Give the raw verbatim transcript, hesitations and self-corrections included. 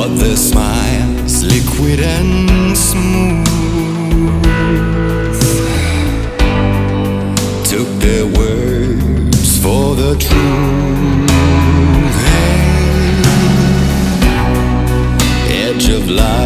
but the smile's liquid and smooth. Took their words for the truth. Hey, edge of life.